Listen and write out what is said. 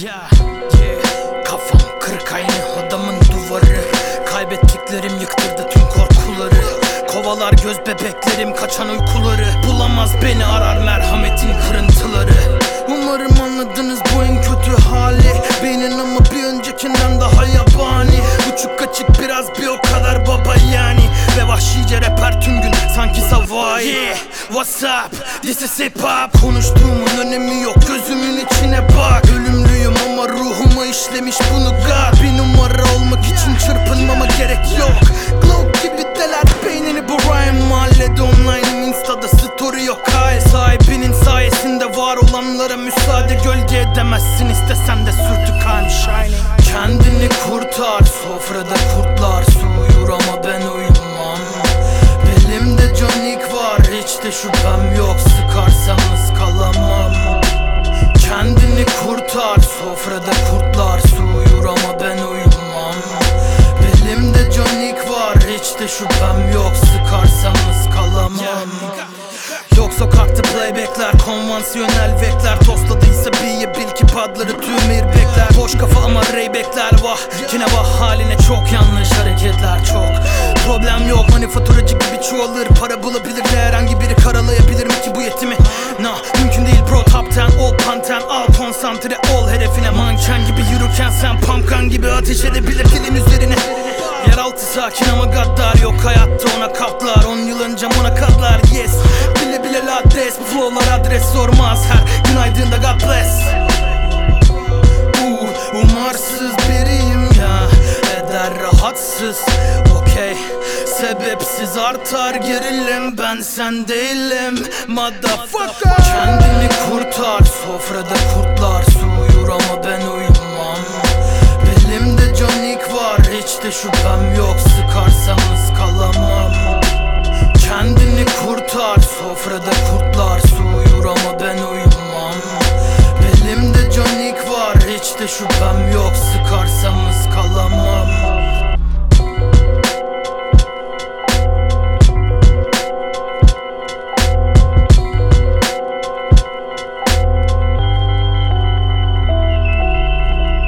Kafam kırık aynı adamın duvarı. Kaybettiklerim yıktırdı tüm korkuları. Kovalar göz bebeklerim kaçan uykuları. Bulamaz beni arar merhametin kırıntıları. Umarım anladınız bu en kötü hali. Beynin ama bir öncekinden daha yabani. Uçuk açık biraz bir o kadar baba yani. Ve vahşice rapper tüm gün sanki Savai. What's up? This is hip hop. Konuştuğumun önemi yok, gözümün içine bak. Ölümlüyüm ama ruhuma işlemiş bunu God. Bir numara olmak için çırpınmama gerek yok. Glow gibi deler beynini bu rhyme. Mahallede online'ım, instada story yok. Hayır, sahibinin sayesinde var olanlara müsaade gölge edemezsin. İstesen de sürtük I'm shining. Kendini kurtar, sofrada kurtlar su uyur ama ben uyumam. Belimde canik var, hiç de şüphem yok. Sıkarsanız kalamam. Kendini kurtar, sofrada kurtlar su uyur ama ben uyumam. Belimde canik var, hiç de şüphem yok. Sıkarsanız kalamam. Yok sokakta playbackler, konvansiyonel vekler. Tostladıysa bir bil ki padları tüm airbagler. Boş kafa ama reybekler vah. Yine vah haline çok yanlış hareketler çok. Problem yok, manifaturacı gibi çoğalır. Para bulabilir de herhangi biri karalayabilir mi ki bu yetimi? Mümkün değil bro, top 10 ol panten. Al konsantre ol hedefine, manken gibi yürürken sen pumpkin gibi ateş edebilir dilin üzerine. Yeraltı sakin ama gaddar yok hayatta ona kaplar. 10 yıl önce ona kadlar yes. Bile bile lades, bu flowlar adres sormaz. Her günaydığında God bless. Umarsız biriyim ya, eder rahatsız. Okey, sebepsiz artar gerilim. Ben sen değilim motherfucker. Kendini kurtar, sofrada kurtlar su uyur ama ben uyumam. Belimde canik var, hiç de şüphem yok. Sıkarsanız kalamam. Kendini kurtar, sofrada kurtlar su uyur ama ben uyumam. Belimde canik var, hiç de şüphem yok.